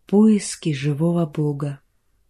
Поиски живого Бога.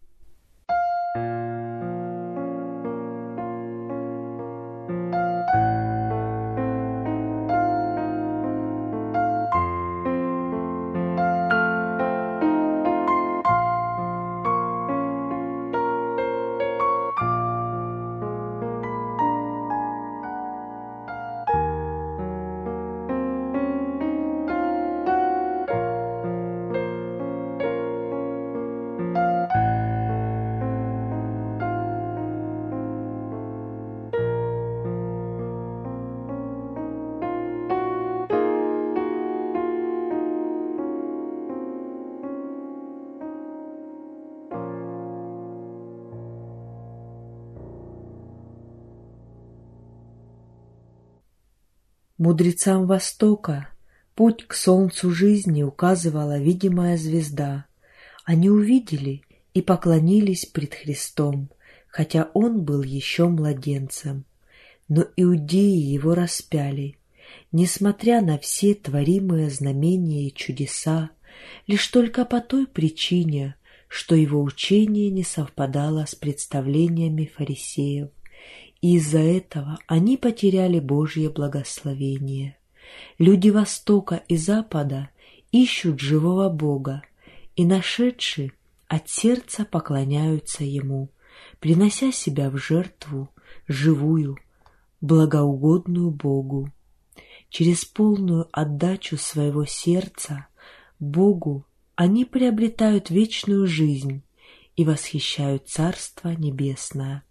Мудрецам Востока путь к солнцу жизни указывала видимая звезда. Они увидели и поклонились пред Христом, хотя Он был еще младенцем. Но иудеи Его распяли, несмотря на все творимые знамения и чудеса, лишь только по той причине, что Его учение не совпадало с представлениями фарисеев. И из-за этого они потеряли Божье благословение. Люди Востока и Запада ищут живого Бога, и, нашедшие, от сердца поклоняются Ему, принося себя в жертву, живую, благоугодную Богу. Через полную отдачу своего сердца Богу они приобретают вечную жизнь и восхищают Царство Небесное.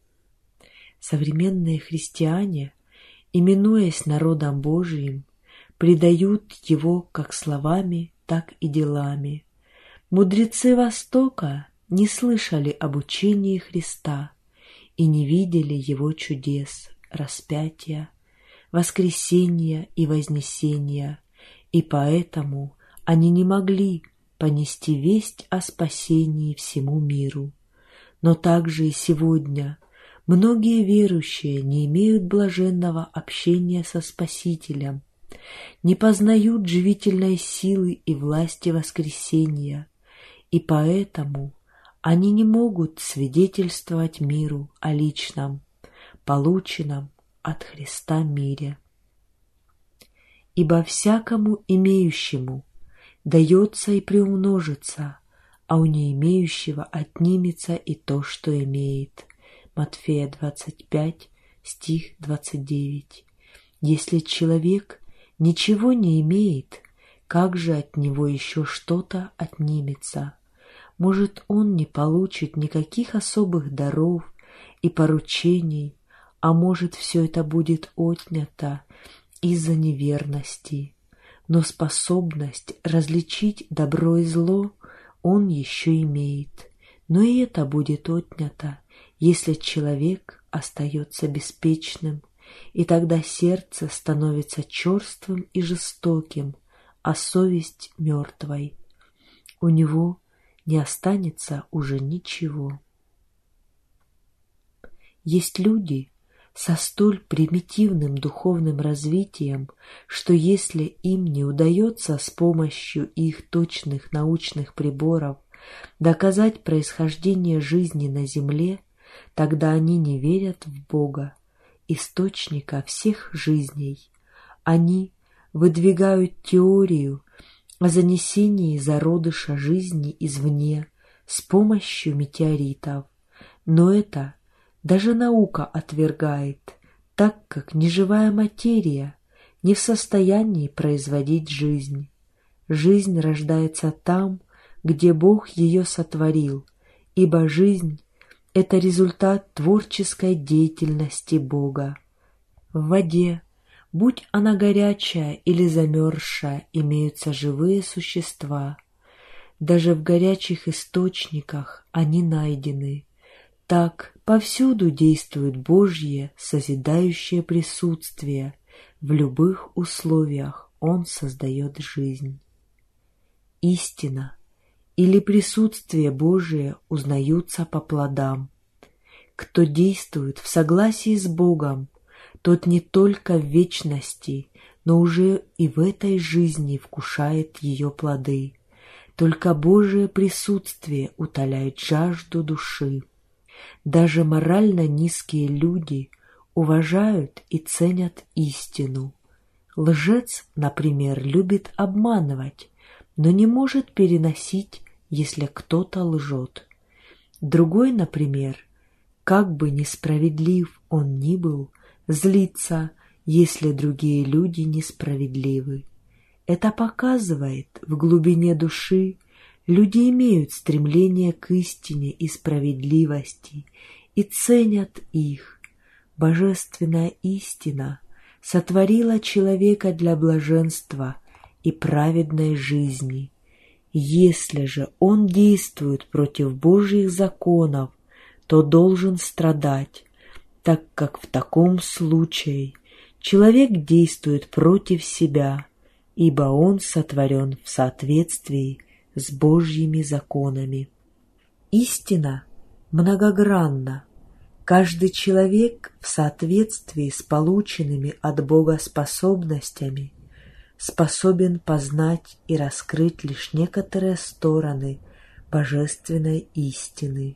Современные христиане, именуясь народом Божиим, предают его как словами, так и делами. Мудрецы Востока не слышали об учении Христа и не видели Его чудес, распятия, воскресения и вознесения, и поэтому они не могли понести весть о спасении всему миру. Но также и сегодня многие верующие не имеют блаженного общения со Спасителем, не познают живительной силы и власти воскресения, и поэтому они не могут свидетельствовать миру о личном, полученном от Христа мире. Ибо всякому имеющему дается и приумножится, а у не имеющего отнимется и то, что имеет. Матфея 25, стих 29. Если человек ничего не имеет, как же от него еще что-то отнимется? Может, он не получит никаких особых даров и поручений, а может, все это будет отнято из-за неверности. Но способность различить добро и зло он еще имеет, но и это будет отнято, если человек остается беспечным, и тогда сердце становится черствым и жестоким, а совесть мертвой. У него не останется уже ничего. Есть люди со столь примитивным духовным развитием, что если им не удается с помощью их точных научных приборов доказать происхождение жизни на земле, тогда они не верят в Бога, источника всех жизней. Они выдвигают теорию о занесении зародыша жизни извне с помощью метеоритов, но это даже наука отвергает, так как неживая материя не в состоянии производить жизнь. Жизнь рождается там, где Бог ее сотворил, ибо жизнь — это результат творческой деятельности Бога. В воде, будь она горячая или замерзшая, имеются живые существа. Даже в горячих источниках они найдены. Так повсюду действует Божье созидающее присутствие. В любых условиях Он создает жизнь. Истина или присутствие Божие узнаются по плодам. Кто действует в согласии с Богом, тот не только в вечности, но уже и в этой жизни вкушает ее плоды. Только Божие присутствие утоляет жажду души. Даже морально низкие люди уважают и ценят истину. Лжец, например, любит обманывать, но не может переносить, если кто-то лжет. Другой, например, как бы несправедлив он ни был, злится, если другие люди несправедливы. Это показывает, в глубине души люди имеют стремление к истине и справедливости и ценят их. Божественная истина сотворила человека для блаженства и праведной жизни. Если же он действует против Божьих законов, то должен страдать, так как в таком случае человек действует против себя, ибо он сотворен в соответствии с Божьими законами. Истина многогранна. Каждый человек в соответствии с полученными от Бога способностями способен познать и раскрыть лишь некоторые стороны божественной истины.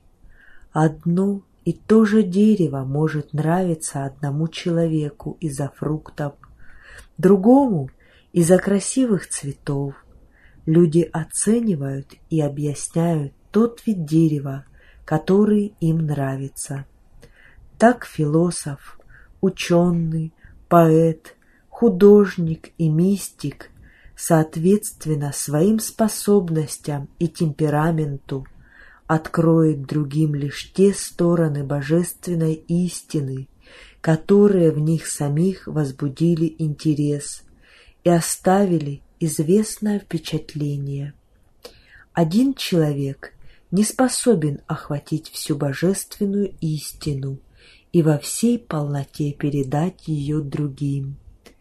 Одно и то же дерево может нравиться одному человеку из-за фруктов, другому из-за красивых цветов. Люди оценивают и объясняют тот вид дерева, который им нравится. Так философ, ученый, поэт, художник и мистик, соответственно своим способностям и темпераменту, откроет другим лишь те стороны божественной истины, которые в них самих возбудили интерес и оставили известное впечатление. Один человек не способен охватить всю божественную истину и во всей полноте передать ее другим.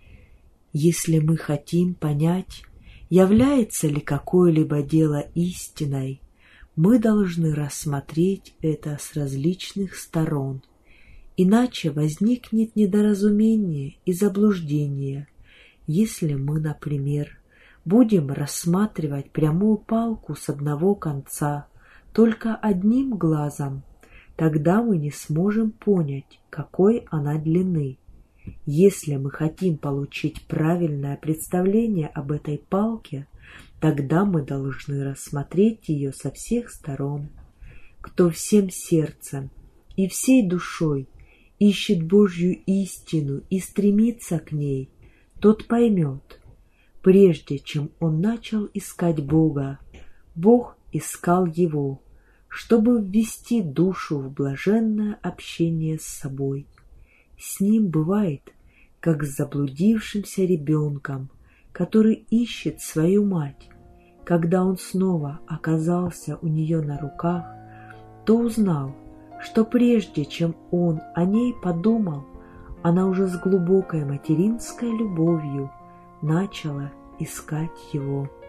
Если мы хотим понять, является ли какое-либо дело истиной, мы должны рассмотреть это с различных сторон, иначе возникнет недоразумение и заблуждение. Если мы, например, будем рассматривать прямую палку с одного конца только одним глазом, тогда мы не сможем понять, какой она длины. Если мы хотим получить правильное представление об этой палке, тогда мы должны рассмотреть ее со всех сторон. Кто всем сердцем и всей душой ищет Божью истину и стремится к ней, тот поймет. Прежде чем он начал искать Бога, Бог искал его, чтобы ввести душу в блаженное общение с собой. С ним бывает, как с заблудившимся ребенком, который ищет свою мать. Когда он снова оказался у нее на руках, то узнал, что прежде чем он о ней подумал, она уже с глубокой материнской любовью начала искать его.